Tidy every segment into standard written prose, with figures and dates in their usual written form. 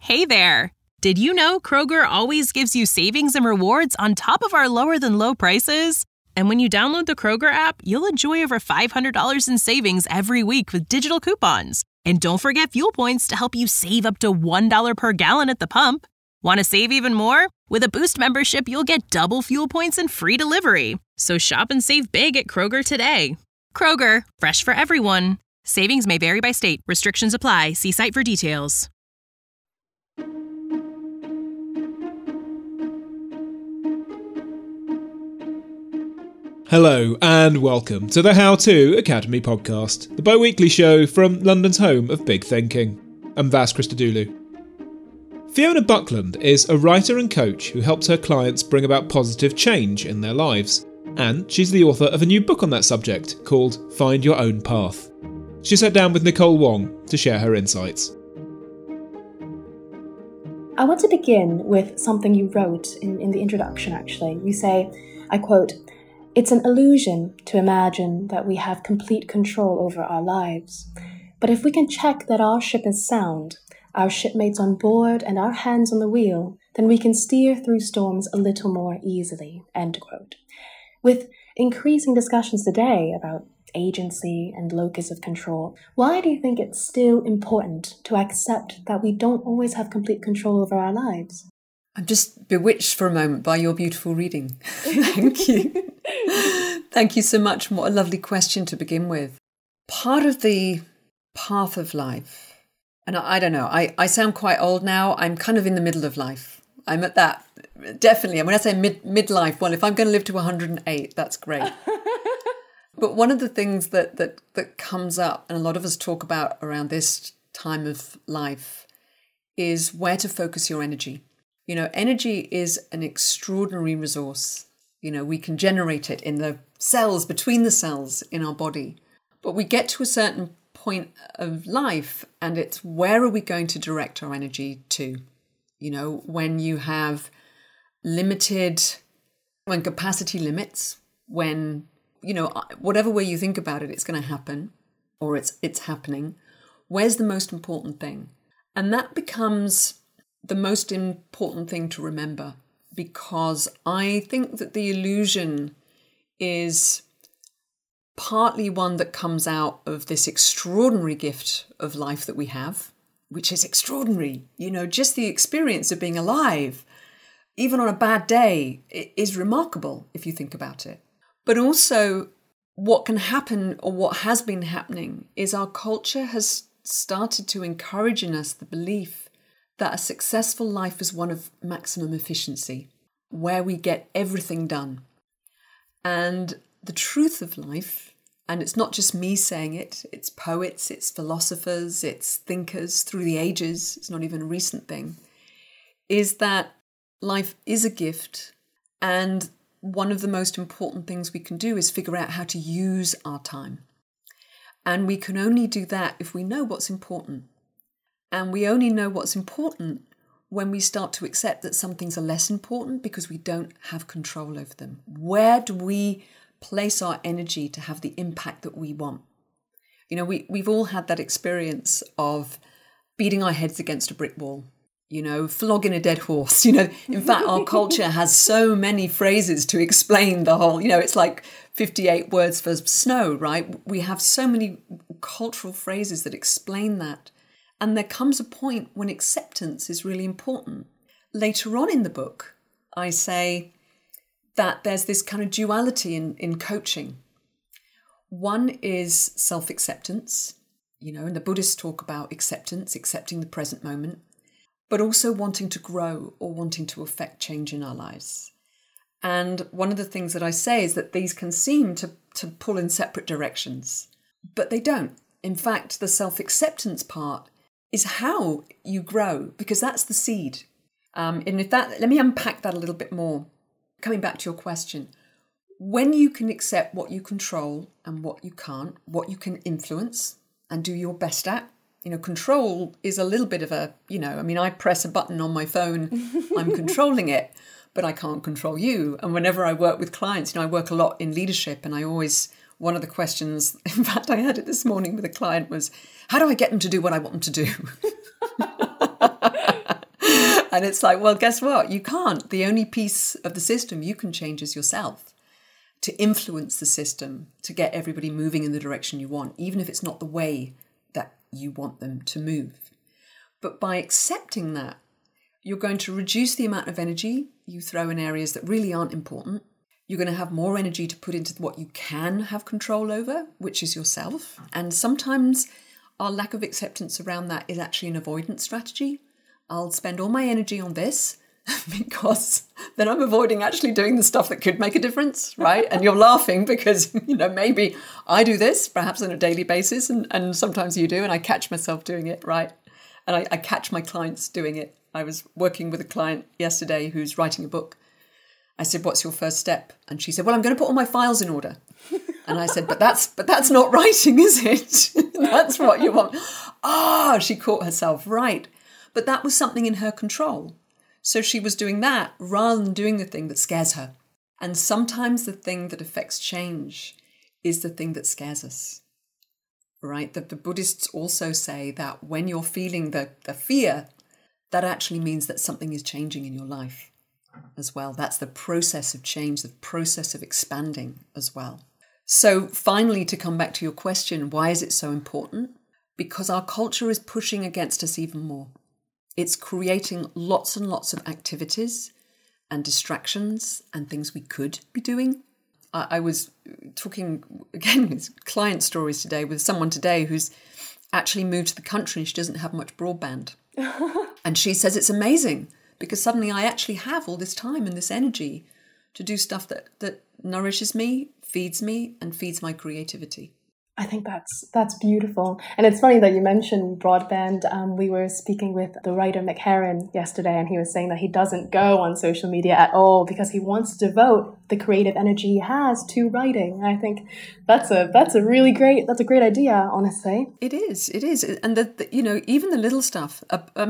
Hey there! Did you know Kroger always gives you savings and rewards on top of our lower-than-low prices? And when you download the Kroger app, you'll enjoy over $500 in savings every week with digital coupons. And don't forget fuel points to help you save up to $1 per gallon at the pump. Want to save even more? With a Boost membership, you'll get double fuel points and free delivery. So shop and save big at Kroger today. Kroger, fresh for everyone. Savings may vary by state. Restrictions apply. See site for details. Hello and welcome to the How To Academy podcast, the bi-weekly show from London's home of big thinking. I'm Vas Christodoulou. Fiona Buckland is a writer and coach who helps her clients bring about positive change in their lives, and she's the author of a new book on that subject called Find Your Own Path. She sat down with Nicole Wong to share her insights. I want to begin with something you wrote in the introduction, actually. You say, I quote, "It's an illusion to imagine that we have complete control over our lives. But if we can check that our ship is sound, our shipmates on board and our hands on the wheel, then we can steer through storms a little more easily." End quote. With increasing discussions today about agency and locus of control, why do you think it's still important to accept that we don't always have complete control over our lives? I'm just bewitched for a moment by your beautiful reading. Thank you. Thank you so much. What a lovely question to begin with. Part of the path of life, and I don't know, I sound quite old now. I'm kind of in the middle of life. I'm at that, definitely. And when I say midlife, well, if I'm going to live to 108, that's great. But one of the things that comes up, and a lot of us talk about around this time of life, is where to focus your energy. You know, energy is an extraordinary resource. You know, we can generate it in the cells, between the cells in our body. But we get to a certain point of life and it's where are we going to direct our energy to? You know, when you have when capacity limits, when, you know, whatever way you think about it, it's going to happen or it's happening. Where's the most important thing? And that becomes the most important thing to remember, because I think that the illusion is partly one that comes out of this extraordinary gift of life that we have, which is extraordinary. You know, just the experience of being alive, even on a bad day, is remarkable if you think about it. But also what can happen, or what has been happening, is our culture has started to encourage in us the belief that a successful life is one of maximum efficiency, where we get everything done. And the truth of life, and it's not just me saying it, it's poets, it's philosophers, it's thinkers through the ages, it's not even a recent thing, is that life is a gift, and one of the most important things we can do is figure out how to use our time. And we can only do that if we know what's important. And we only know what's important when we start to accept that some things are less important because we don't have control over them. Where do we place our energy to have the impact that we want? You know, we've all had that experience of beating our heads against a brick wall, you know, flogging a dead horse. You know, in fact, our culture has so many phrases to explain the whole, you know, it's like 58 words for snow, right? We have so many cultural phrases that explain that. And there comes a point when acceptance is really important. Later on in the book, I say that there's this kind of duality in coaching. One is self-acceptance, you know, and the Buddhists talk about acceptance, accepting the present moment, but also wanting to grow or wanting to affect change in our lives. And one of the things that I say is that these can seem to pull in separate directions, but they don't. In fact, the self-acceptance part is how you grow, because that's the seed. Let me unpack that a little bit more. Coming back to your question, when you can accept what you control and what you can't, what you can influence and do your best at, you know, control is a little bit of a, you know, I mean, I press a button on my phone, I'm controlling it, but I can't control you. And whenever I work with clients, you know, I work a lot in leadership, and one of the questions, in fact, I had it this morning with a client, was, how do I get them to do what I want them to do? And it's like, well, guess what? You can't. The only piece of the system you can change is yourself, to influence the system, to get everybody moving in the direction you want, even if it's not the way that you want them to move. But by accepting that, you're going to reduce the amount of energy you throw in areas that really aren't important. You're going to have more energy to put into what you can have control over, which is yourself. And sometimes our lack of acceptance around that is actually an avoidance strategy. I'll spend all my energy on this because then I'm avoiding actually doing the stuff that could make a difference, right? And you're laughing because, maybe I do this perhaps on a daily basis and sometimes you do, and I catch myself doing it, right? And I catch my clients doing it. I was working with a client yesterday who's writing a book. I said, what's your first step? And she said, well, I'm going to put all my files in order. And I said, but that's not writing, is it? That's what you want. She caught herself, right. But that was something in her control. So she was doing that rather than doing the thing that scares her. And sometimes the thing that affects change is the thing that scares us, right? The Buddhists also say that when you're feeling the fear, that actually means that something is changing in your life as well. That's the process of change, the process of expanding as well. So finally, to come back to your question, why is it so important? Because our culture is pushing against us even more. It's creating lots and lots of activities and distractions and things we could be doing. I was talking, again, with client stories today with someone today who's actually moved to the country and she doesn't have much broadband. And she says it's amazing because suddenly I actually have all this time and this energy to do stuff that nourishes me, feeds me, and feeds my creativity. I think that's beautiful. And it's funny that you mentioned broadband. We were speaking with the writer McHerron yesterday, and he was saying that he doesn't go on social media at all because he wants to devote the creative energy he has to writing. And I think that's a great idea, honestly. It is. And even the little stuff.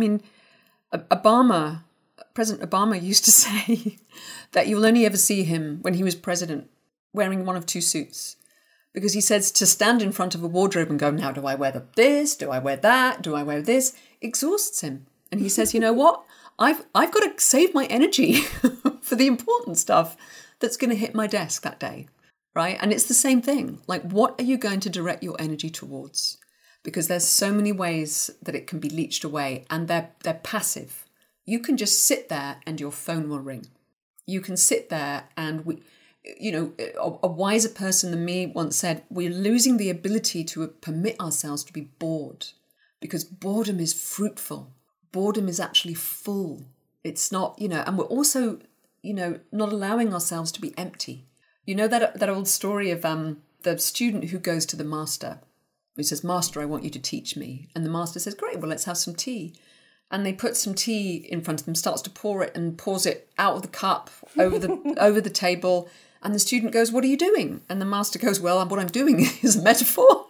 President Obama used to say that you'll only ever see him when he was president wearing one of two suits. Because he says to stand in front of a wardrobe and go, now do I wear this? Do I wear that? Do I wear this? Exhausts him. And he says, you know what? I've got to save my energy for the important stuff that's going to hit my desk that day, right? And it's the same thing. Like, what are you going to direct your energy towards? Because there's so many ways that it can be leached away, and they're passive. You can just sit there and your phone will ring. You can sit there and a wiser person than me once said, we're losing the ability to permit ourselves to be bored because boredom is fruitful. Boredom is actually full. It's not, and we're also, not allowing ourselves to be empty. You know that old story of the student who goes to the master, who says, Master, I want you to teach me. And the master says, great, well, let's have some tea. And they put some tea in front of them, starts to pour it and pours it out of the cup over the table. And the student goes, what are you doing? And the master goes, well, what I'm doing is a metaphor.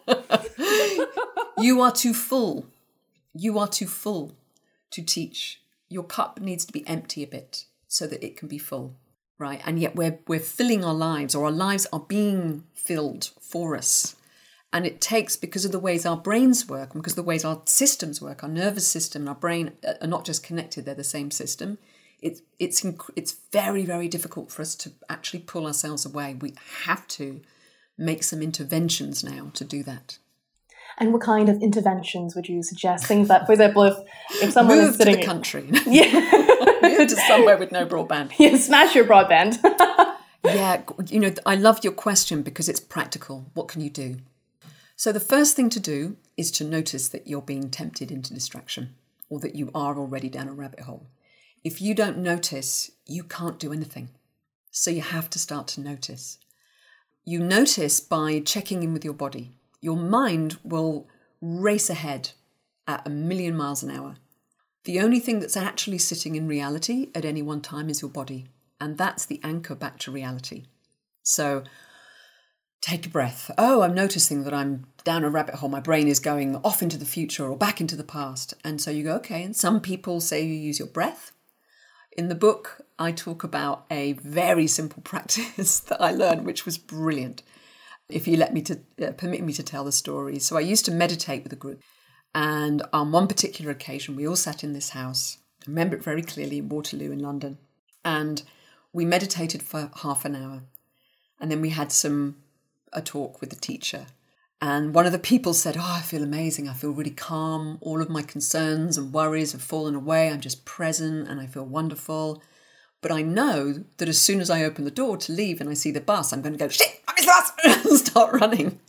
You are too full. You are too full to teach. Your cup needs to be empty a bit so that it can be full, right? And yet we're filling our lives, or our lives are being filled for us. And it takes, because of the ways our brains work, and because of the ways our systems work, our nervous system and our brain are not just connected, they're the same system. It's very, very difficult for us to actually pull ourselves away. We have to make some interventions now to do that. And what kind of interventions would you suggest? Things that, for example, if someone move is sitting to the country, yeah, move to somewhere with no broadband. Yeah, smash your broadband. Yeah, I love your question because it's practical. What can you do? So the first thing to do is to notice that you're being tempted into distraction, or that you are already down a rabbit hole. If you don't notice, you can't do anything. So you have to start to notice. You notice by checking in with your body. Your mind will race ahead at 1,000,000 miles an hour. The only thing that's actually sitting in reality at any one time is your body. And that's the anchor back to reality. So take a breath. Oh, I'm noticing that I'm down a rabbit hole. My brain is going off into the future or back into the past. And so you go, okay. And some people say you use your breath. In the book, I talk about a very simple practice that I learned, which was brilliant. If you let me permit me to tell the story. So I used to meditate with a group. And on one particular occasion, we all sat in this house I remember it very clearly in Waterloo in London. And we meditated for half an hour. And then we had a talk with the teacher. And one of the people said, I feel amazing. I feel really calm. All of my concerns and worries have fallen away. I'm just present and I feel wonderful. But I know that as soon as I open the door to leave and I see the bus, I'm going to go, shit, I missed the bus, and start running.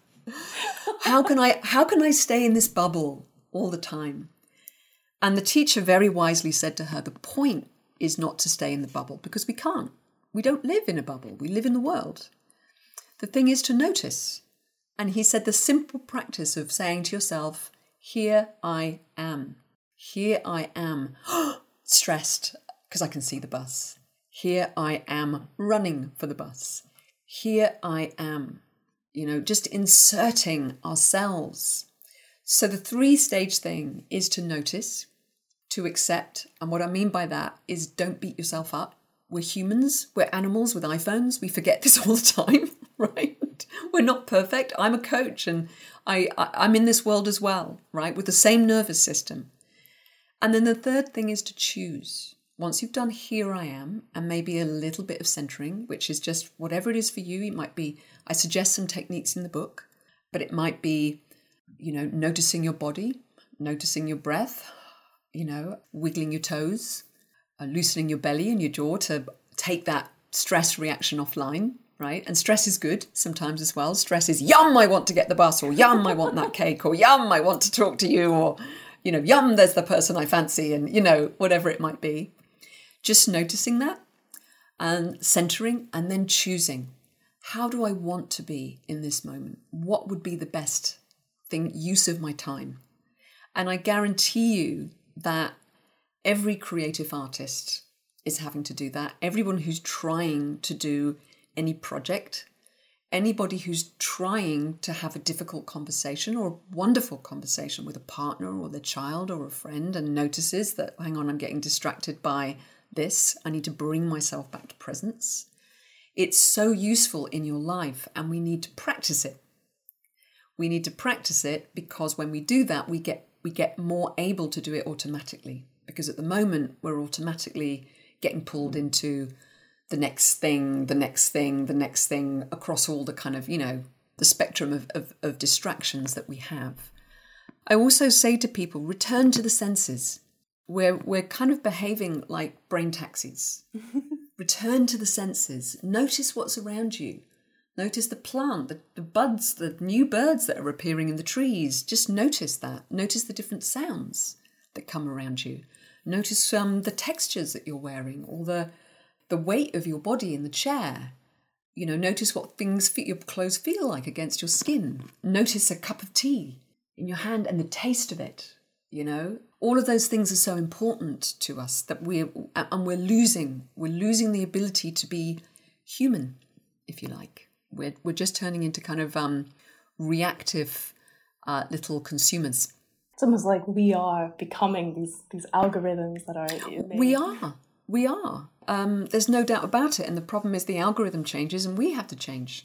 How can I stay in this bubble all the time? And the teacher very wisely said to her, the point is not to stay in the bubble, because we can't. We don't live in a bubble. We live in the world. The thing is to notice. And he said the simple practice of saying to yourself, here I am. Here I am. Stressed because I can see the bus. Here I am running for the bus. Here I am. Just inserting ourselves. So the 3-stage thing is to notice, to accept. And what I mean by that is don't beat yourself up. We're humans. We're animals with iPhones. We forget this all the time, right? We're not perfect. I'm a coach and I'm in this world as well, right? With the same nervous system. And then the third thing is to choose. Once you've done here I am, and maybe a little bit of centering, which is just whatever it is for you. It might be, I suggest some techniques in the book, but it might be, noticing your body, noticing your breath, wiggling your toes, loosening your belly and your jaw to take that stress reaction offline, right? And stress is good sometimes as well. Stress is, yum, I want to get the bus, or yum, I want that cake, or yum, I want to talk to you, or, yum, there's the person I fancy, and, whatever it might be. Just noticing that and centering, and then choosing. How do I want to be in this moment? What would be the best use of my time? And I guarantee you that every creative artist is having to do that. Everyone who's trying to do any project, anybody who's trying to have a difficult conversation or a wonderful conversation with a partner or their child or a friend, and notices that, hang on, I'm getting distracted by this. I need to bring myself back to presence. It's so useful in your life, and we need to practice it. We need to practice it because when we do that, we get more able to do it automatically. Because at the moment, we're automatically getting pulled into the next thing, the next thing, the next thing, across all the kind of, the spectrum of distractions that we have. I also say to people, return to the senses. We're kind of behaving like brain taxis. Return to the senses. Notice what's around you. Notice the plant, the buds, the new birds that are appearing in the trees. Just notice that. Notice the different sounds that come around you. Notice the textures that you're wearing, or the weight of your body in the chair. Notice what your clothes feel like against your skin. Notice a cup of tea in your hand and the taste of it. All of those things are so important to us that we're losing the ability to be human, if you like. We're just turning into kind of reactive little consumers. It's almost like we are becoming these algorithms that are... We are. There's no doubt about it. And the problem is the algorithm changes and we have to change.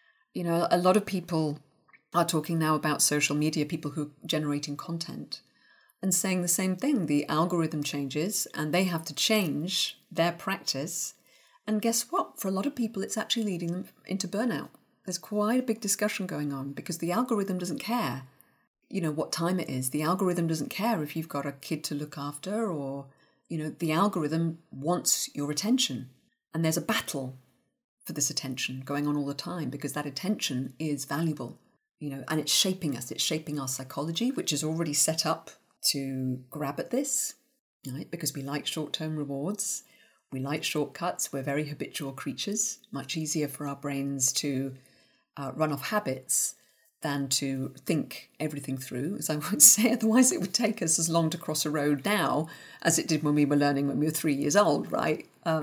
A lot of people are talking now about social media, people who are generating content, and saying the same thing. The algorithm changes and they have to change their practice. And guess what? For a lot of people, it's actually leading them into burnout. There's quite a big discussion going on because the algorithm doesn't care, what time it is. The algorithm doesn't care if you've got a kid to look after, or, the algorithm wants your attention. And there's a battle for this attention going on all the time because that attention is valuable, and it's shaping us. It's shaping our psychology, which is already set up to grab at this, right? Because we like short-term rewards. We like shortcuts. We're very habitual creatures. Much easier for our brains to run off habits than to think everything through, as I would say. Otherwise, it would take us as long to cross a road now as it did when we were learning when we were 3 years old, right?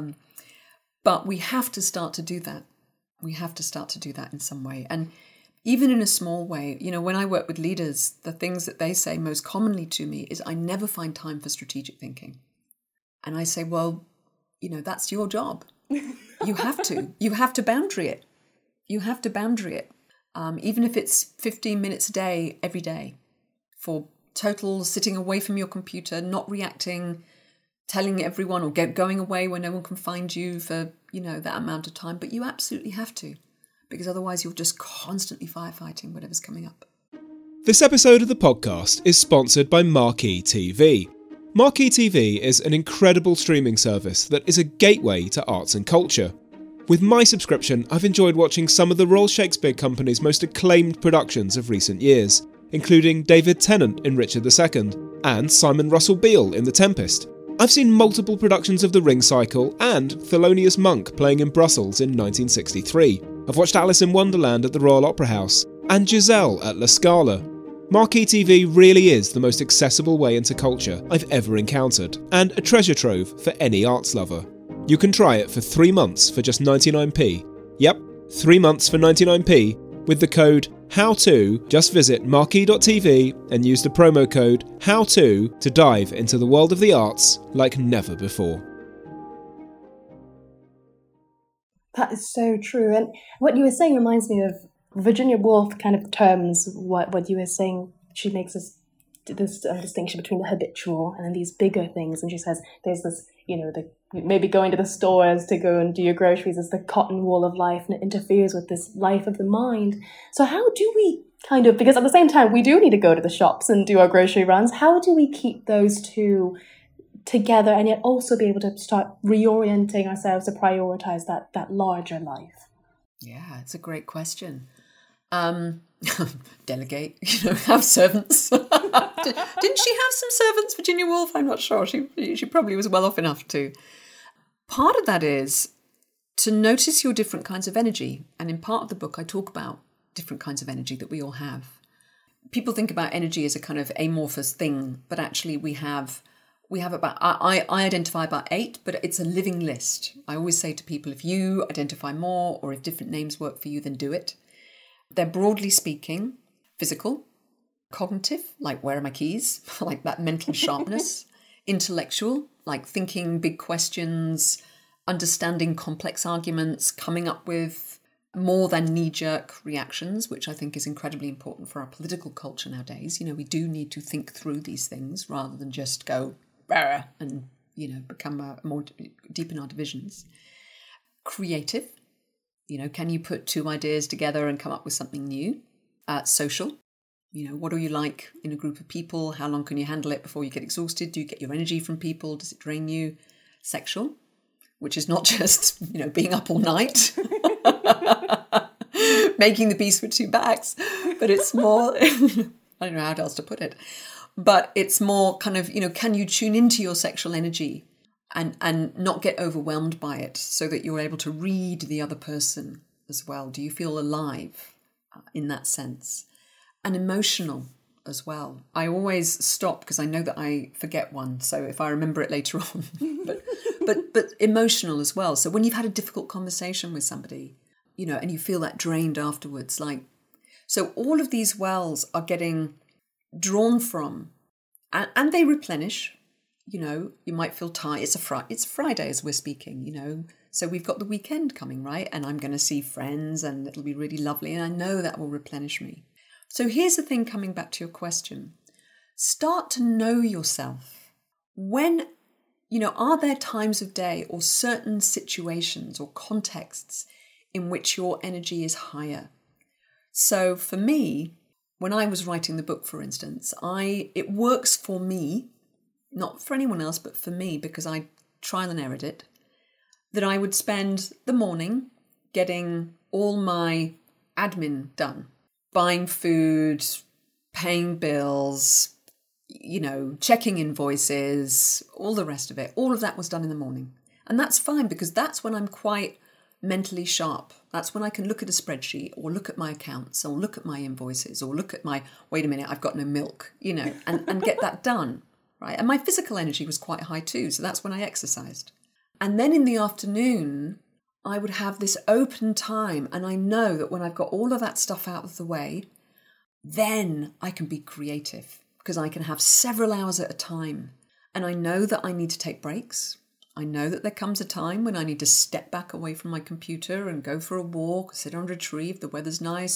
But we have to start to do that. We have to start to do that in some way. And even in a small way, when I work with leaders, the things that they say most commonly to me is, I never find time for strategic thinking. And I say, well, that's your job. You have to boundary it. You have to boundary it. Even if it's 15 minutes a day, every day, for total sitting away from your computer, not reacting, telling everyone or going away where no one can find you for, that amount of time. But you absolutely have to, because otherwise you're just constantly firefighting whatever's coming up. This episode of the podcast is sponsored by Marquee TV. Marquee TV is an incredible streaming service that is a gateway to arts and culture. With my subscription, I've enjoyed watching some of the Royal Shakespeare Company's most acclaimed productions of recent years, including David Tennant in Richard II and Simon Russell Beale in The Tempest. I've seen multiple productions of The Ring Cycle and Thelonious Monk playing in Brussels in 1963. I've watched Alice in Wonderland at the Royal Opera House and Giselle at La Scala. Marquee TV really is the most accessible way into culture I've ever encountered, and a treasure trove for any arts lover. You can try it for 3 months for just 99p. Yep, 3 months for 99p with the code HOWTO. Just visit marquee.tv and use the promo code HOWTO to dive into the world of the arts like never before. That is so true. And what you were saying reminds me of Virginia Woolf kind of terms what you were saying. She makes this distinction between the habitual and then these bigger things. And she says there's this, maybe going to the stores to go and do your groceries is the cotton wool of life, and it interferes with this life of the mind. So how do we because at the same time we do need to go to the shops and do our grocery runs, how do we keep those two together and yet also be able to start reorienting ourselves to prioritize that larger life? Yeah, it's a great question. Delegate, have servants. Didn't she have some servants, Virginia Woolf? I'm not sure. She probably was well off enough to. Part of that is to notice your different kinds of energy. And in part of the book, I talk about different kinds of energy that we all have. People think about energy as a kind of amorphous thing, but actually we have about, I identify about 8, but it's a living list. I always say to people, if you identify more or if different names work for you, then do it. They're broadly speaking, physical, cognitive, like where are my keys, like that mental sharpness, intellectual, like thinking big questions, understanding complex arguments, coming up with more than knee-jerk reactions, which I think is incredibly important for our political culture nowadays. We do need to think through these things rather than just go and, become more deep in our divisions. Creative. Can you put 2 ideas together and come up with something new? Social. What do you like in a group of people? How long can you handle it before you get exhausted? Do you get your energy from people? Does it drain you? Sexual, which is not just, being up all night, making the peace with 2 bags, but it's more, I don't know how else to put it, but it's more kind of, can you tune into your sexual energy and not get overwhelmed by it so that you're able to read the other person as well? Do you feel alive in that sense? And emotional as well. I always stop because I know that I forget one. So if I remember it later on, but emotional as well. So when you've had a difficult conversation with somebody, and you feel that drained afterwards, so all of these wells are getting drawn from and they replenish. You might feel tired. It's a Friday as we're speaking, so we've got the weekend coming, right? And I'm going to see friends and it'll be really lovely. And I know that will replenish me. So here's the thing, coming back to your question. Start to know yourself. When, are there times of day or certain situations or contexts in which your energy is higher? So for me, when I was writing the book, for instance, it works for me, not for anyone else, but for me, because I trial and errored it, that I would spend the morning getting all my admin done. Buying food, paying bills, checking invoices, all the rest of it. All of that was done in the morning. And that's fine because that's when I'm quite mentally sharp. That's when I can look at a spreadsheet or look at my accounts or look at my invoices or look at wait a minute, I've got no milk, and get that done, right? And my physical energy was quite high too. So that's when I exercised. And then in the afternoon, I would have this open time, and I know that when I've got all of that stuff out of the way, then I can be creative because I can have several hours at a time. And I know that I need to take breaks. I know that there comes a time when I need to step back away from my computer and go for a walk, sit under a tree if the weather's nice,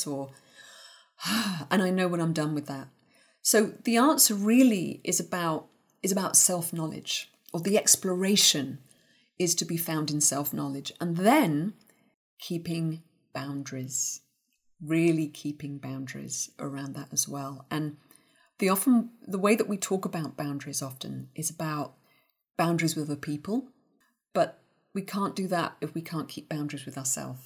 and I know when I'm done with that. So the answer really is about self-knowledge or the exploration is to be found in self-knowledge. And then keeping boundaries, really keeping boundaries around that as well. And the way that we talk about boundaries often is about boundaries with other people, but we can't do that if we can't keep boundaries with ourselves.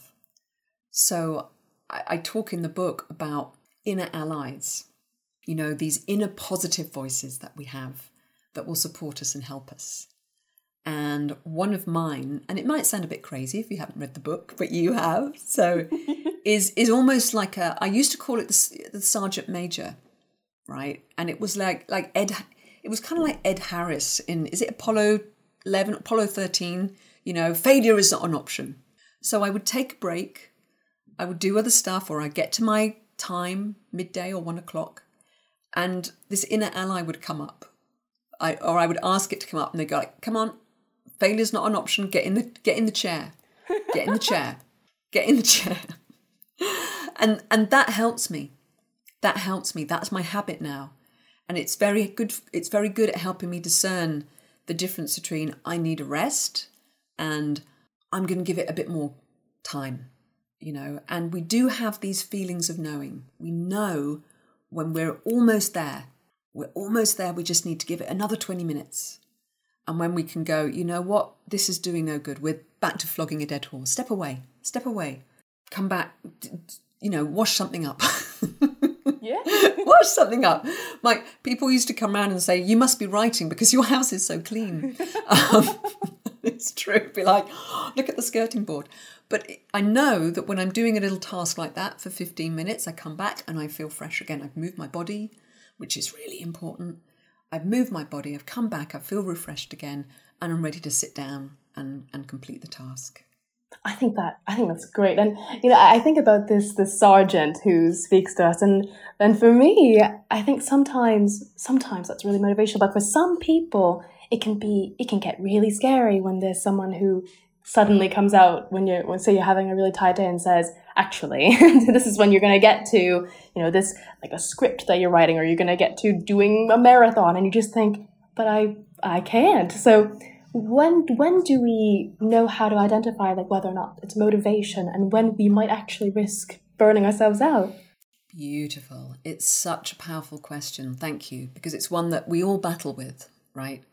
So I talk in the book about inner allies, these inner positive voices that we have that will support us and help us. And one of mine, and it might sound a bit crazy if you haven't read the book, but you have, so is almost like I used to call it the Sergeant Major, right? And it was like Ed, it was kind of like Ed Harris is it Apollo 11, Apollo 13, failure is not an option. So I would take a break, I would do other stuff, or I'd get to my time, midday or 1 o'clock, and this inner ally would come up. I would ask it to come up, and they'd go like, come on, failure's not an option, get in the chair. Get in the chair. Get in the chair. And that helps me. That helps me. That's my habit now. And it's very good at helping me discern the difference between I need a rest and I'm going to give it a bit more time, And we do have these feelings of knowing. We know when we're almost there. We're almost there. We just need to give it another 20 minutes. And when we can go, you know what? This is doing no good. We're back to flogging a dead horse. Step away. Come back, wash something up. Yeah. Wash something up. Like, people used to come around and say, you must be writing because your house is so clean. It's true. It'd be like, look at the skirting board. But I know that when I'm doing a little task like that for 15 minutes, I come back and I feel fresh again. I've moved my body, which is really important. I've moved my body, I've come back, I feel refreshed again, and I'm ready to sit down and complete the task. I think that's great. And, I think about this sergeant who speaks to us. And for me, I think sometimes that's really motivational. But for some people, it can get really scary when there's someone who suddenly comes out when say you're having a really tight day and says, actually, this is when you're going to get to, this like a script that you're writing, or you're going to get to doing a marathon, and you just think, but I can't. So when do we know how to identify like whether or not it's motivation and when we might actually risk burning ourselves out? Beautiful. It's such a powerful question. Thank you. Because it's one that we all battle with, right?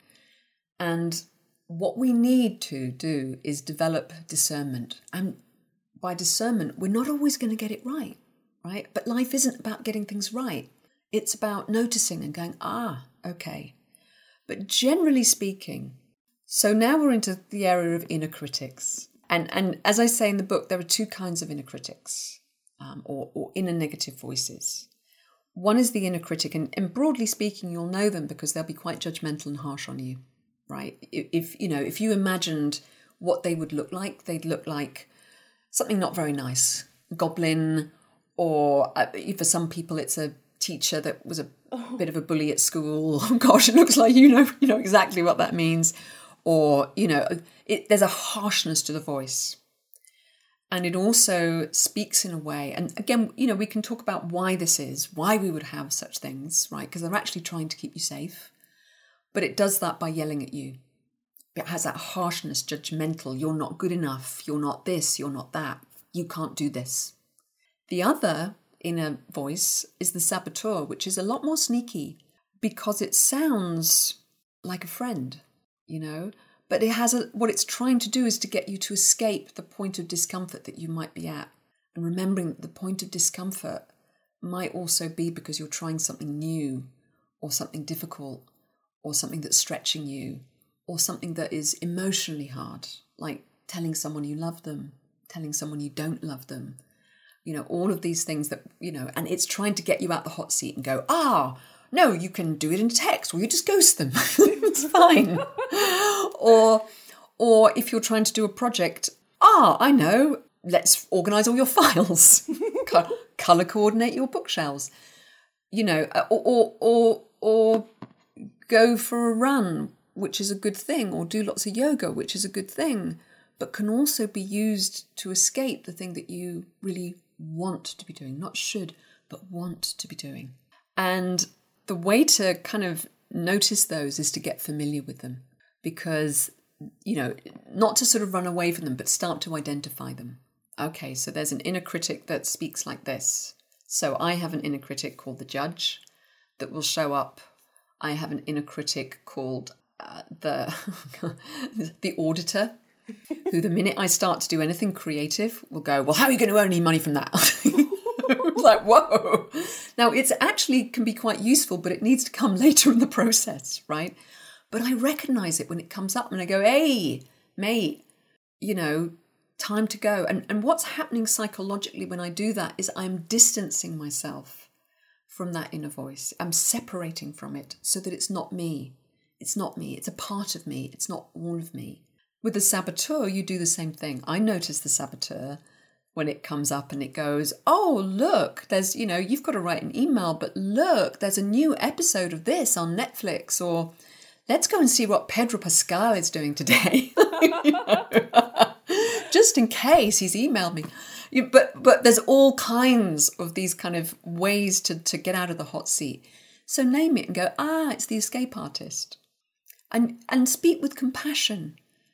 And what we need to do is develop discernment. And by discernment, we're not always going to get it right? But life isn't about getting things right. It's about noticing and going, okay. But generally speaking, so now we're into the area of inner critics. And as I say in the book, there are two kinds of inner critics, or inner negative voices. One is the inner critic, and broadly speaking, you'll know them because they'll be quite judgmental and harsh on you, right? If you imagined what they would look like, they'd look like something not very nice, a goblin, or for some people, it's a teacher that was a bit of a bully at school. Oh gosh, it looks like you know exactly what that means. Or, there's a harshness to the voice. And it also speaks in a way, and again, we can talk about why this is, why we would have such things, right? Because they're actually trying to keep you safe. But it does that by yelling at you. It has that harshness, judgmental, you're not good enough, you're not this, you're not that, you can't do this. The other inner voice is the saboteur, which is a lot more sneaky because it sounds like a friend. But it has what it's trying to do is to get you to escape the point of discomfort that you might be at. And remembering that the point of discomfort might also be because you're trying something new, or something difficult, or something that's stretching you, or something that is emotionally hard, like telling someone you love them, telling someone you don't love them. All of these things that, and it's trying to get you out the hot seat and go, no, you can do it in text, or you just ghost them. It's fine. Or if you're trying to do a project, I know, let's organise all your files, colour coordinate your bookshelves, or go for a run, which is a good thing, or do lots of yoga, which is a good thing, but can also be used to escape the thing that you really want to be doing, not should, but want to be doing. And the way to kind of notice those is to get familiar with them. because, not to sort of run away from them, but start to identify them. Okay, so there's an inner critic that speaks like this. So I have an inner critic called the judge that will show up. I have an inner critic called the auditor, who the minute I start to do anything creative will go, well, how are you going to earn any money from that? It's like, whoa. Now, it's actually can be quite useful, but it needs to come later in the process, right? But I recognize it when it comes up and I go, hey, mate, time to go. And what's happening psychologically when I do that is I'm distancing myself from that inner voice. I'm separating from it so that it's not me. It's not me. It's a part of me. It's not all of me. With the saboteur, you do the same thing. I notice the saboteur when it comes up and it goes, oh, look, there's, you've got to write an email, but look, there's a new episode of this on Netflix, or let's go and see what Pedro Pascal is doing today. Just in case he's emailed me. But there's all kinds of these kind of ways to get out of the hot seat. So name it and go, it's the escape artist. And speak with compassion.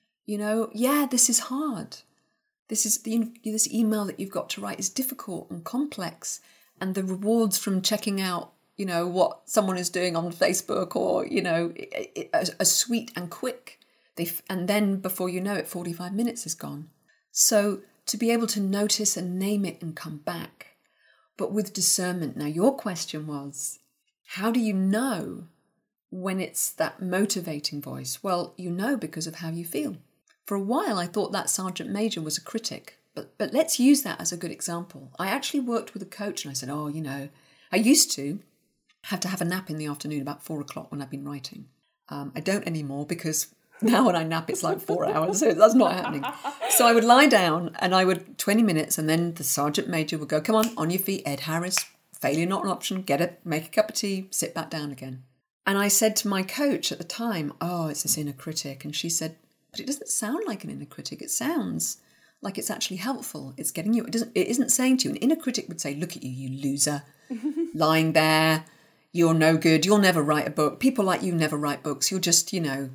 This is hard. This email that you've got to write is difficult and complex. And the rewards from checking out, what someone is doing on Facebook or, are sweet and quick. And then before you know it, 45 minutes is gone. So to be able to notice and name it and come back, but with discernment. Now, your question was, how do you know when it's that motivating voice? Well, because of how you feel. For a while, I thought that Sergeant Major was a critic, but let's use that as a good example. I actually worked with a coach and I said, I used to have a nap in the afternoon about 4 o'clock when I've been writing. I don't anymore because now when I nap, it's like 4 hours. So that's not happening. So I would lie down and I would 20 minutes and then the Sergeant Major would go, come on your feet, Ed Harris, failure not an option, get it, make a cup of tea, sit back down again. And I said to my coach at the time, it's this inner critic. And she said, but it doesn't sound like an inner critic. It sounds like it's actually helpful. It's getting you. It isn't saying to you. An inner critic would say, look at you, you loser, lying there. You're no good. You'll never write a book. People like you never write books. You're just,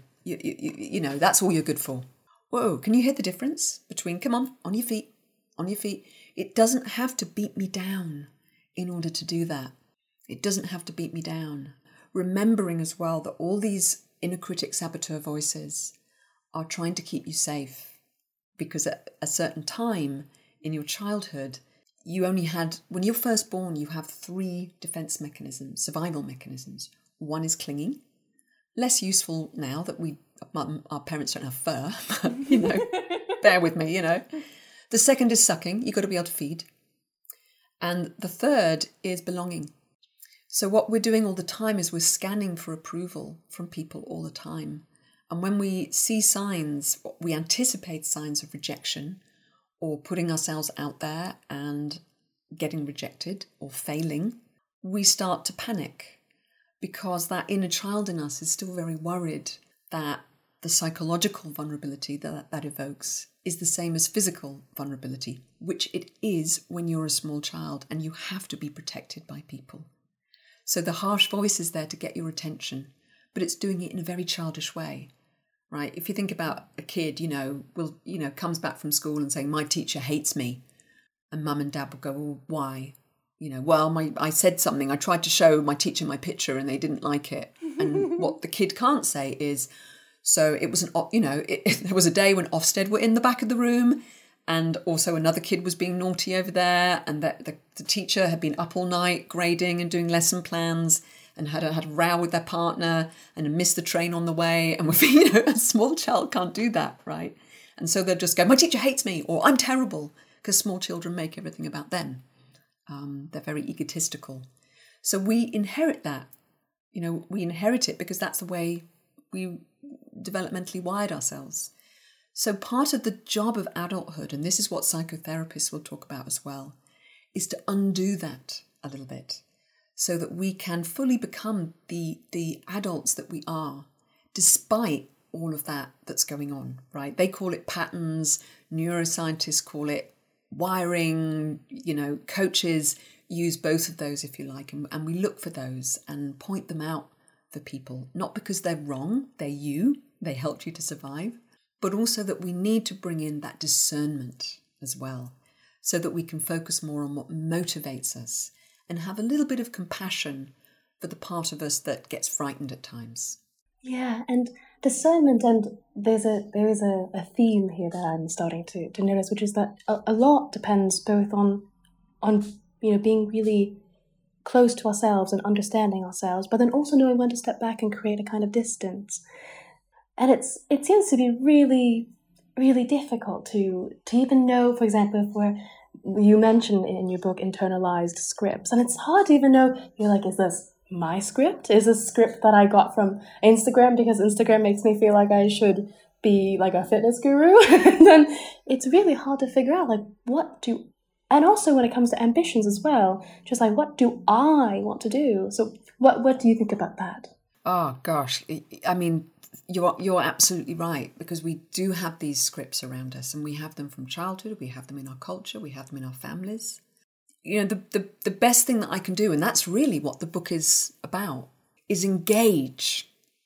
that's all you're good for. Whoa, can you hear the difference between, come on your feet, on your feet. It doesn't have to beat me down in order to do that. It doesn't have to beat me down. Remembering as well that all these inner critic saboteur voices are trying to keep you safe, because at a certain time in your childhood, you only had, when you're first born, you have 3 defense mechanisms, survival mechanisms. One is clinging, less useful now that our parents don't have fur, but, bear with me, The second is sucking, you've got to be able to feed. And the third is belonging. So what we're doing all the time is we're scanning for approval from people all the time. And when we see signs, we anticipate signs of rejection or putting ourselves out there and getting rejected or failing, we start to panic because that inner child in us is still very worried that the psychological vulnerability that evokes is the same as physical vulnerability, which it is when you're a small child and you have to be protected by people. So the harsh voice is there to get your attention, but it's doing it in a very childish way. Right? If you think about a kid, comes back from school and saying, my teacher hates me. And mum and dad will go, well, why? I said something. I tried to show my teacher my picture and they didn't like it. And what the kid can't say is, so it was there was a day when Ofsted were in the back of the room and also another kid was being naughty over there. And the teacher had been up all night grading and doing lesson plans and had a row with their partner and missed the train on the way. And a small child can't do that, right? And so they'll just go, my teacher hates me, or I'm terrible, because small children make everything about them. They're very egotistical. So we inherit that. We inherit it because that's the way we developmentally wired ourselves. So part of the job of adulthood, and this is what psychotherapists will talk about as well, is to undo that a little bit, so that we can fully become the adults that we are, despite all of that that's going on, right? They call it patterns, neuroscientists call it wiring, coaches use both of those, if you like, and we look for those and point them out for people, not because they're wrong, they're you, they helped you to survive, but also that we need to bring in that discernment as well, so that we can focus more on what motivates us and have a little bit of compassion for the part of us that gets frightened at times. Yeah, and discernment, and there is a theme here that I'm starting to notice, which is that a lot depends both on being really close to ourselves and understanding ourselves, but then also knowing when to step back and create a kind of distance. And it seems to be really, really difficult to even know, for example, if you mentioned in your book internalized scripts, and it's hard to even know, you're like, is this my script? Is this a script that I got from Instagram because Instagram makes me feel like I should be like a fitness guru? And then it's really hard to figure out, like, and also when it comes to ambitions as well, just like, what do I want to do? So what do you think about that? Oh, gosh. I mean, you're absolutely right, because we do have these scripts around us, and we have them from childhood, we have them in our culture, we have them in our families. You know, the best thing that I can do, and that's really what the book is about, is engage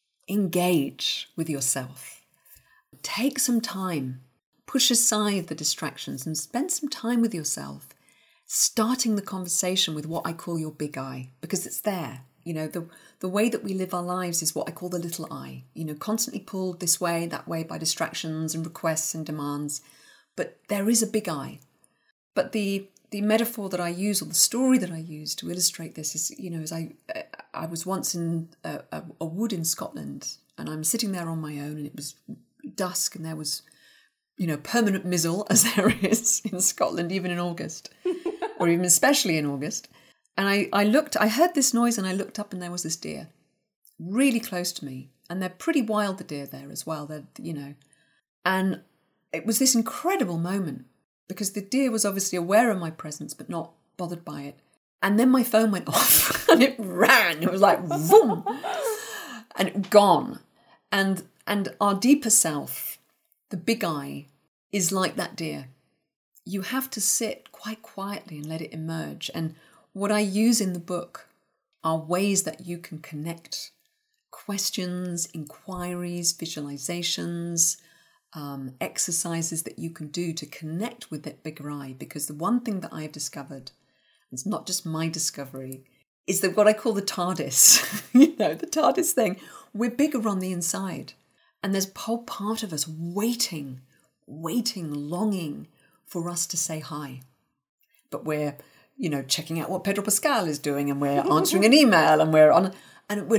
with yourself. Take some time, push aside the distractions and spend some time with yourself, starting the conversation with what I call your big I, because it's there. You know, the way that we live our lives is what I call the little I, you know, constantly pulled this way, that way by distractions and requests and demands. But there is a big I. But the metaphor that I use, or the story that I use to illustrate this is, you know, as I was once in a wood in Scotland, and I'm sitting there on my own, and it was dusk, and there was, you know, permanent mizzle, as there is in Scotland, even in August, or even especially in August. And I heard this noise, and I looked up, and there was this deer really close to me. And they're pretty wild, the deer there as well. They're, you know, and it was this incredible moment, because the deer was obviously aware of my presence, but not bothered by it. And then my phone went off and it ran. It was like, boom, and gone. And our deeper self, the big I, is like that deer. You have to sit quite quietly and let it emerge. And what I use in the book are ways that you can connect questions, inquiries, visualizations, exercises that you can do to connect with that bigger I. Because the one thing that I have discovered, it's not just my discovery, is that what I call the TARDIS, you know, the TARDIS thing, we're bigger on the inside. And there's a whole part of us waiting, longing for us to say hi. But we're, you know, checking out what Pedro Pascal is doing, and we're answering an email, and we're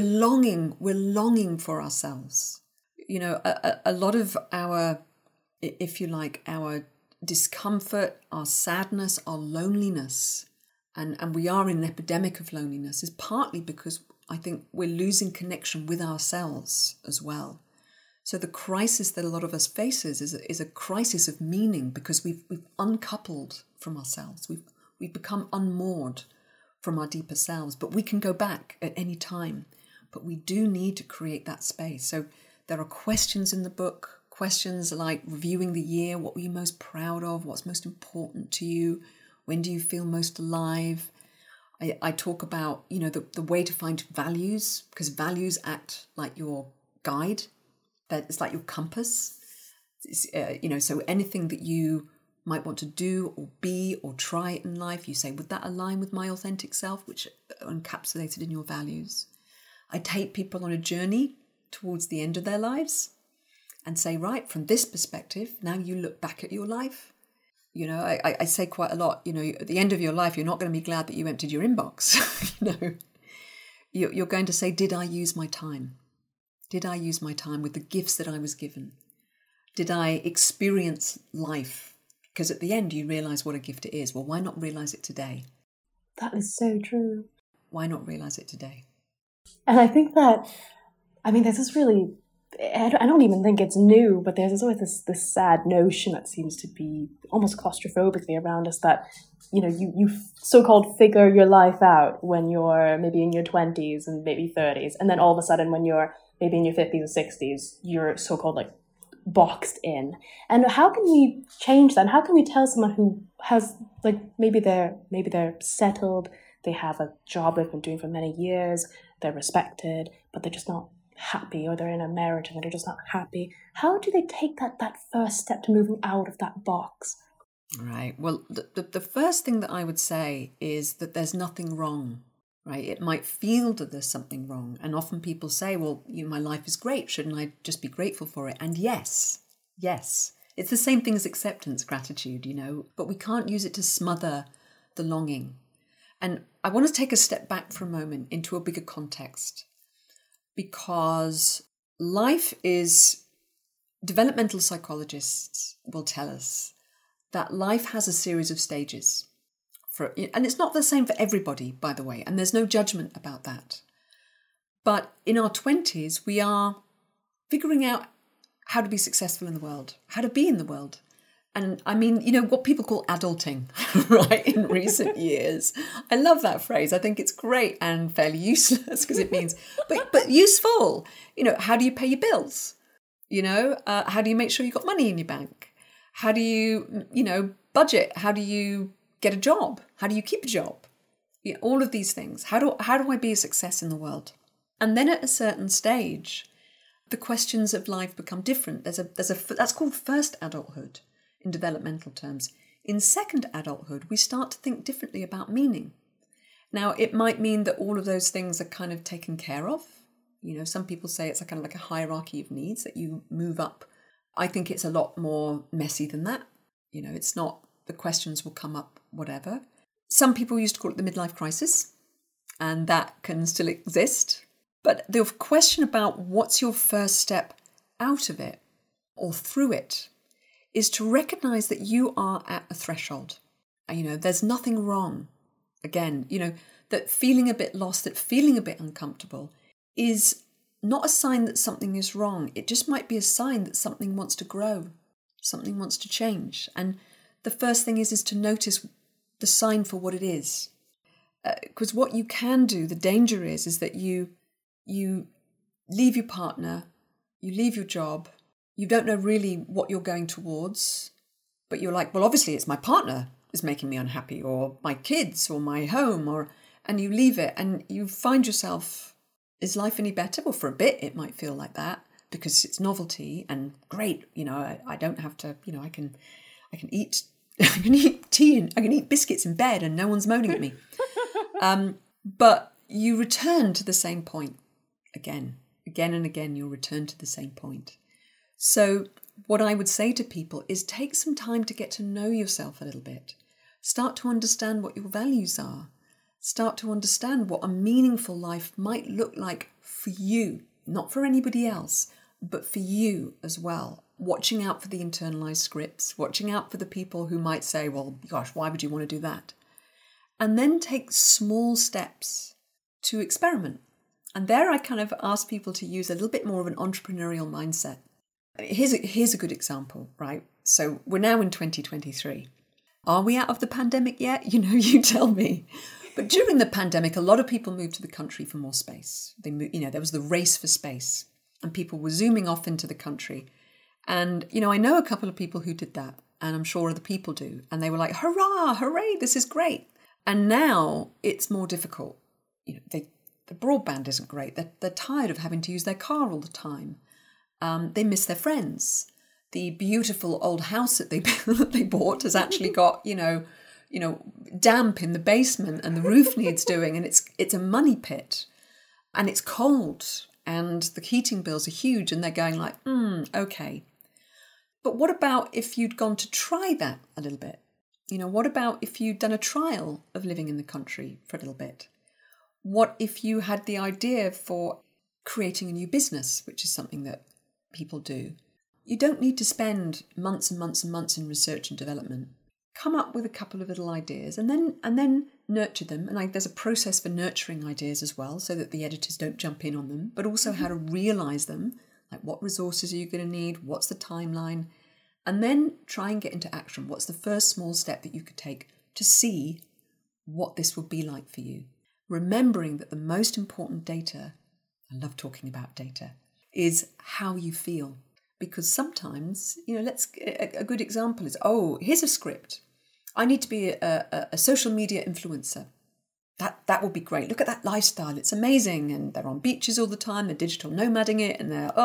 longing for ourselves. You know, a lot of our, if you like, our discomfort, our sadness, our loneliness, and we are in an epidemic of loneliness, is partly because I think we're losing connection with ourselves as well. So the crisis that a lot of us faces is a crisis of meaning, because we've uncoupled from ourselves. We've become unmoored from our deeper selves, but we can go back at any time. But we do need to create that space. So there are questions in the book, questions like reviewing the year. What were you most proud of? What's most important to you? When do you feel most alive? I talk about, you know, the way to find values, because values act like your guide. That it's like your compass. You know, so anything that you might want to do or be or try in life, you say, would that align with my authentic self, which are encapsulated in your values? I take people on a journey towards the end of their lives and say, right, from this perspective, now you look back at your life. You know, I say quite a lot, you know, at the end of your life, you're not going to be glad that you emptied your inbox. You know, you're going to say, did I use my time? Did I use my time with the gifts that I was given? Did I experience life? Because at the end, you realise what a gift it is. Well, why not realise it today? That is so true. Why not realise it today? And I think that, I mean, there's this really, I don't even think it's new, but there's always this sad notion that seems to be almost claustrophobically around us that, you know, you so-called figure your life out when you're maybe in your 20s and maybe 30s. And then all of a sudden when you're maybe in your 50s or 60s, you're so-called like boxed in. And how can we change that? And how can we tell someone who has like maybe they're settled, they have a job they've been doing for many years, they're respected, but they're just not happy, or they're in a marriage and they're just not happy. How do they take that first step to moving out of that box? Right. Well, the first thing that I would say is that there's nothing wrong, right? It might feel that there's something wrong. And often people say, well, my life is great. Shouldn't I just be grateful for it? And yes. It's the same thing as acceptance, gratitude, but we can't use it to smother the longing. And I want to take a step back for a moment into a bigger context, because life is, developmental psychologists will tell us that life has a series of stages. And it's not the same for everybody, by the way, and there's no judgment about that. But in our 20s, we are figuring out how to be successful in the world, how to be in the world. And I mean, what people call adulting, right, in recent years. I love that phrase. I think it's great and fairly useless because it means, but useful. How do you pay your bills? How do you make sure you've got money in your bank? How do you, budget? How do you get a job? How do you keep a job? All of these things. How do I be a success in the world? And then at a certain stage, the questions of life become different. That's called first adulthood in developmental terms. In second adulthood, we start to think differently about meaning. Now, it might mean that all of those things are kind of taken care of. Some people say it's kind of like a hierarchy of needs that you move up. I think it's a lot more messy than that. It's not, the questions will come up, whatever. Some people used to call it the midlife crisis, and that can still exist. But the question about what's your first step out of it or through it is to recognize that you are at a threshold. There's nothing wrong. Again, that feeling a bit lost, that feeling a bit uncomfortable is not a sign that something is wrong. It just might be a sign that something wants to grow, something wants to change. And the first thing is to notice the sign for what it is. Because what you can do, the danger is that you leave your partner, you leave your job, you don't know really what you're going towards, but you're like, well, obviously it's my partner is making me unhappy, or my kids, or my home, and you leave it and you find yourself, is life any better? Well, for a bit it might feel like that because it's novelty and great. I don't have to, I can eat, I can eat tea and I can eat biscuits in bed and no one's moaning at me. But you return to the same point again and again, you'll return to the same point. So what I would say to people is take some time to get to know yourself a little bit. Start to understand what your values are. Start to understand what a meaningful life might look like for you, not for anybody else, but for you as well. Watching out for the internalized scripts, watching out for the people who might say, well, gosh, why would you want to do that? And then take small steps to experiment. And there I kind of ask people to use a little bit more of an entrepreneurial mindset. Here's a good example, right? So we're now in 2023. Are we out of the pandemic yet? You tell me. But during the pandemic, a lot of people moved to the country for more space. There was the race for space and people were zooming off into the country. And, I know a couple of people who did that, and I'm sure other people do. And they were like, hurrah, hooray, this is great. And now it's more difficult. The broadband isn't great. They're tired of having to use their car all the time. They miss their friends. The beautiful old house that they bought has actually got, damp in the basement and the roof needs doing, and it's a money pit and it's cold and the heating bills are huge, and they're going like, okay. But what about if you'd gone to try that a little bit? What about if you'd done a trial of living in the country for a little bit? What if you had the idea for creating a new business, which is something that people do? You don't need to spend months and months and months in research and development. Come up with a couple of little ideas and then nurture them. And there's a process for nurturing ideas as well, so that the editors don't jump in on them, but also how to realise them. Like, what resources are you going to need? What's the timeline? And then try and get into action. What's the first small step that you could take to see what this would be like for you? Remembering that the most important data, I love talking about data, is how you feel. Because sometimes, a good example is, here's a script. I need to be a social media influencer. That would be great. Look at that lifestyle. It's amazing. And they're on beaches all the time. They're digital nomading it. And they're,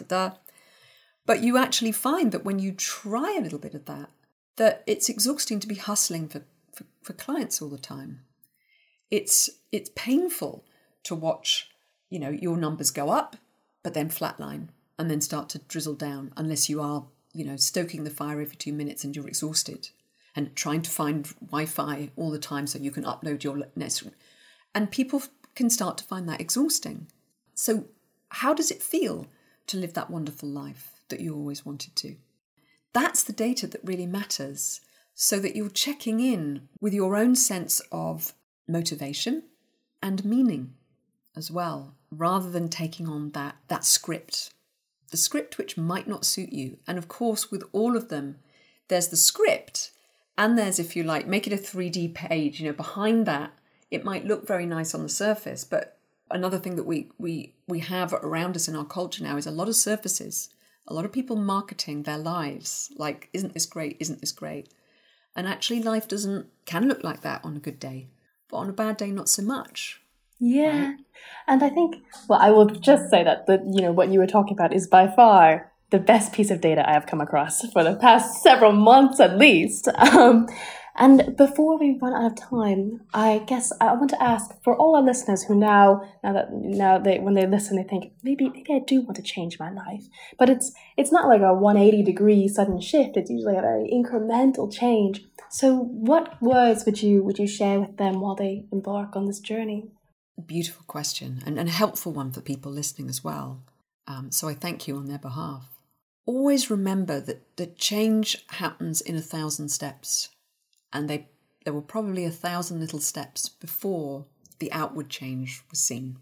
But you actually find that when you try a little bit of that, that it's exhausting to be hustling for clients all the time. It's painful to watch, your numbers go up, but then flatline and then start to drizzle down unless you are, stoking the fire every 2 minutes and you're exhausted and trying to find Wi-Fi all the time so you can upload your next. And people can start to find that exhausting. So how does it feel to live that wonderful life that you always wanted to? That's the data that really matters, so that you're checking in with your own sense of motivation and meaning as well, rather than taking on that script, the script which might not suit you. And of course, with all of them, there's the script, and there's, if you like, make it a 3D page. Behind that, it might look very nice on the surface, but another thing that we have around us in our culture now is a lot of surfaces, a lot of people marketing their lives like, isn't this great? Isn't this great? And actually life can look like that on a good day, but on a bad day, not so much. Yeah. Right? And I think, I will just say that what you were talking about is by far the best piece of data I have come across for the past several months at least. And before we run out of time, I guess I want to ask for all our listeners who now when they listen, they think maybe I do want to change my life, but it's not like a 180-degree sudden shift. It's usually a very incremental change. So, what words would you share with them while they embark on this journey? Beautiful question, and a helpful one for people listening as well. So I thank you on their behalf. Always remember that the change happens in 1,000 steps. And there were probably 1,000 little steps before the outward change was seen.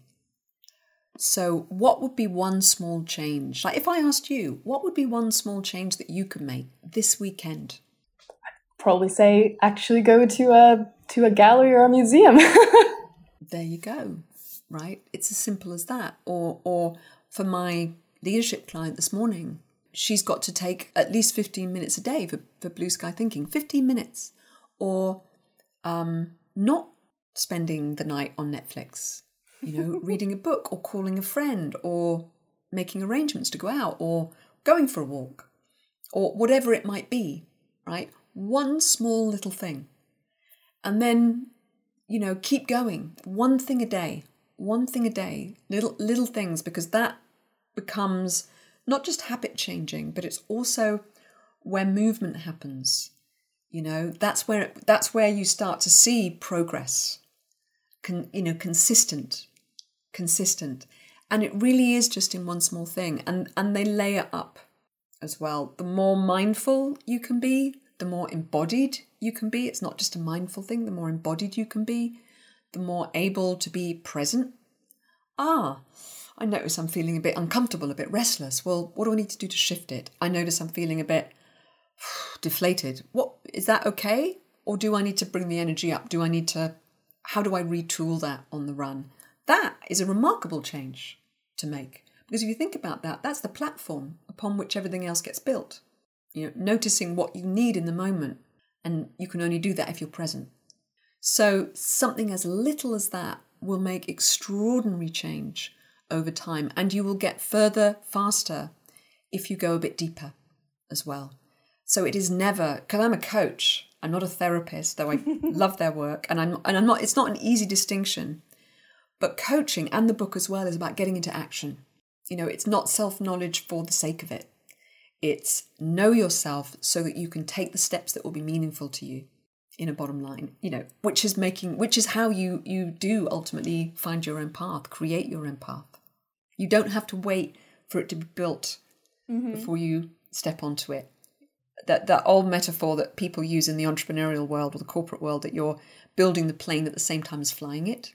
So what would be one small change? Like if I asked you, what would be one small change that you could make this weekend? I'd probably say actually go to a gallery or a museum. There you go, right? It's as simple as that. Or for my leadership client this morning, she's got to take at least 15 minutes a day for blue sky thinking. 15 minutes. Or not spending the night on Netflix, reading a book or calling a friend or making arrangements to go out or going for a walk or whatever it might be, right? One small little thing. And then, keep going. One thing a day, little things, because that becomes not just habit changing, but it's also where movement happens. That's where you start to see progress, consistent. And it really is just in one small thing. And they layer up as well. The more mindful you can be, the more embodied you can be. It's not just a mindful thing. The more embodied you can be, the more able to be present. I notice I'm feeling a bit uncomfortable, a bit restless. Well, what do I need to do to shift it? I notice I'm feeling a bit deflated. What is that okay? Or do I need to bring the energy up? How do I retool that on the run? That is a remarkable change to make. Because if you think about that, that's the platform upon which everything else gets built. Noticing what you need in the moment. And you can only do that if you're present. So something as little as that will make extraordinary change over time. And you will get further, faster, if you go a bit deeper as well. So it is never, because I'm a coach, I'm not a therapist, though I love their work, and I'm not. It's not an easy distinction, but coaching and the book as well is about getting into action. It's not self-knowledge for the sake of it. It's know yourself so that you can take the steps that will be meaningful to you in a bottom line. Which is how you do ultimately find your own path, create your own path. You don't have to wait for it to be built before you step onto it. That old metaphor that people use in the entrepreneurial world or the corporate world, that you're building the plane at the same time as flying it.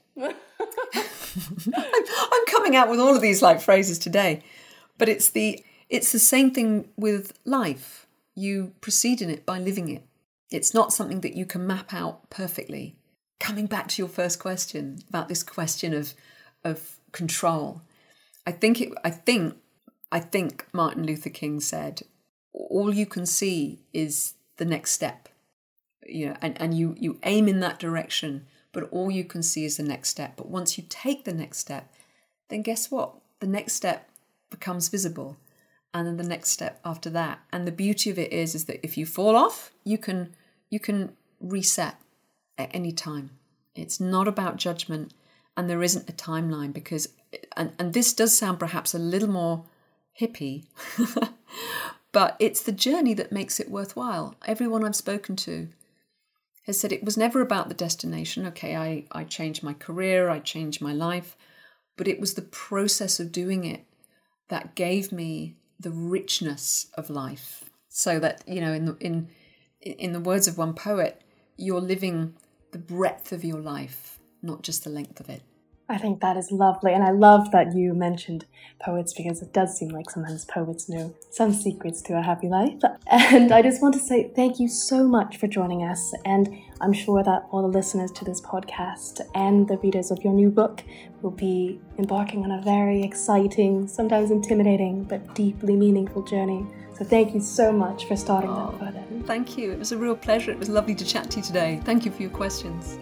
I'm coming out with all of these phrases today, but it's the same thing with life. You proceed in it by living it. It's not something that you can map out perfectly. Coming back to your first question about this question of control, I think Martin Luther King said, all you can see is the next step, and you aim in that direction but all you can see is the next step. But once you take the next step, then guess what? The next step becomes visible, and then the next step after that. And the beauty of it is that if you fall off, you can reset at any time. It's not about judgment, and there isn't a timeline, because, and this does sound perhaps a little more hippie, but it's the journey that makes it worthwhile. Everyone I've spoken to has said it was never about the destination. Okay, I changed my career, I changed my life, but it was the process of doing it that gave me the richness of life. So that, you know, in the words of one poet, you're living the breadth of your life, not just the length of it. I think that is lovely, and I love that you mentioned poets, because it does seem like sometimes poets know some secrets to a happy life. And I just want to say thank you so much for joining us, and I'm sure that all the listeners to this podcast and the readers of your new book will be embarking on a very exciting, sometimes intimidating, but deeply meaningful journey. So thank you so much for starting that further. Thank you. It was a real pleasure. It was lovely to chat to you today. Thank you for your questions.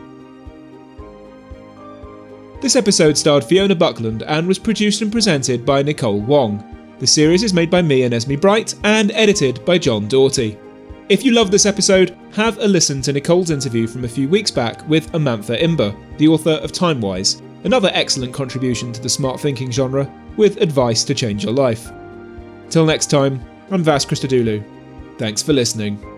This episode starred Fiona Buckland and was produced and presented by Nicole Wong. The series is made by me and Esme Bright and edited by John Doughty. If you loved this episode, have a listen to Nicole's interview from a few weeks back with Amantha Imber, the author of Timewise, another excellent contribution to the smart thinking genre, with advice to change your life. Till next time, I'm Vas Christodoulou. Thanks for listening.